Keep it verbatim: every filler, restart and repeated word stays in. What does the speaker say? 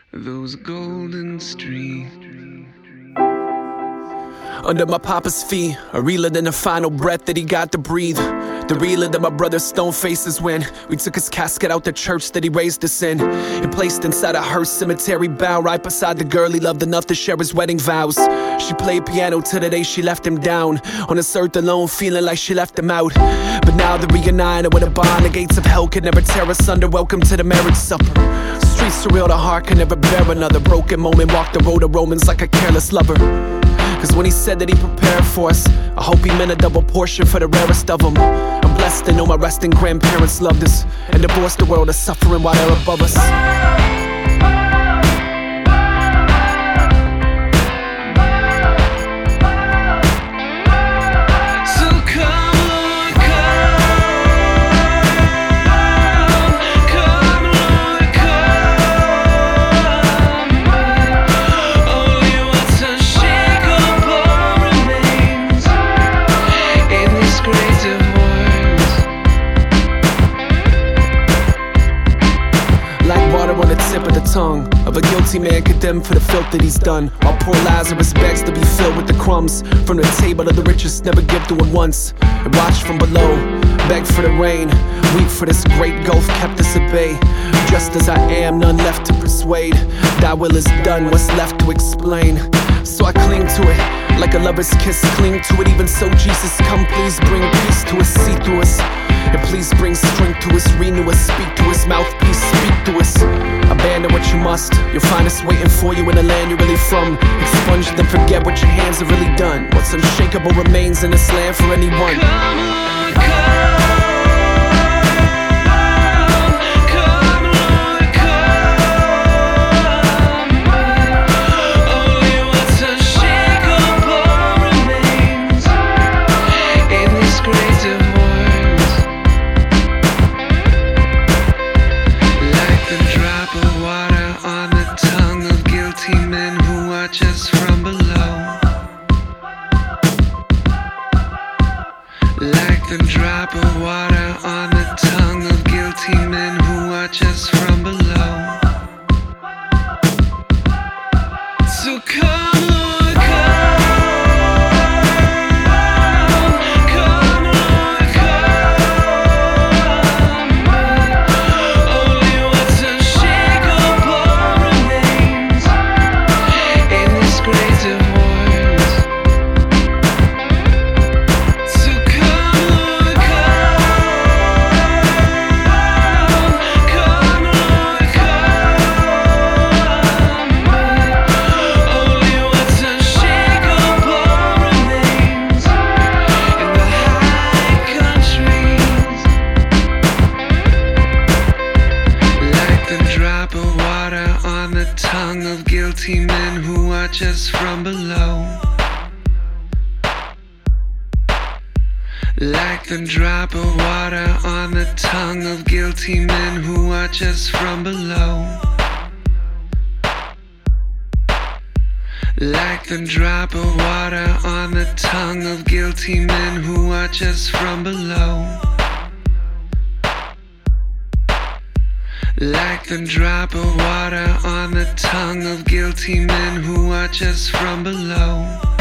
those golden streets. Under my papa's feet, a realer than the final breath that he got to breathe. The realer than my brother's stone faces when we took his casket out the church that he raised us in and placed inside a hearse cemetery bound right beside the girl he loved enough to share his wedding vows. She played piano till the day she left him down on this earth alone, feeling like she left him out. But now they're reunited with a bond the gates of hell could never tear us under. Welcome to the marriage supper. Streets are real, the heart can never bear another broken moment. Walk the road of Romans like a careless lover. Cause when he said that he prepared for us, I hope he meant a double portion for the rarest of them. I'm blessed to know my resting grandparents loved us and divorced the world of suffering while they're above us. On the tip of the tongue of a guilty man condemned for the filth that he's done, while poor Lazarus begs to be filled with the crumbs from the table of the richest. Never give to him once and watch from below, beg for the rain, weep for this great gulf kept us at bay. Just as I am, none left to persuade. Thy will is done, what's left to explain? So I cling to it like a lover's kiss, cling to it. Even so, Jesus, come please bring peace to us, see through us, and please bring strength to us, renew us, speak to us, mouthpiece, speak to us. Abandon what you must, you'll find us waiting for you in the land you're really from. Expunge then forget what your hands have really done. What's unshakable remains in this land for anyone. Come on, come. Just from below, like the drop of water on the tongue of guilty men who watch us from below. So come on, come. Tongue of guilty men who watch us from below, like the drop of water on the tongue of guilty men who watch us from below, like the drop of water on the tongue of guilty men who watch us from below. Like the drop of water on the tongue of guilty men who watch us from below.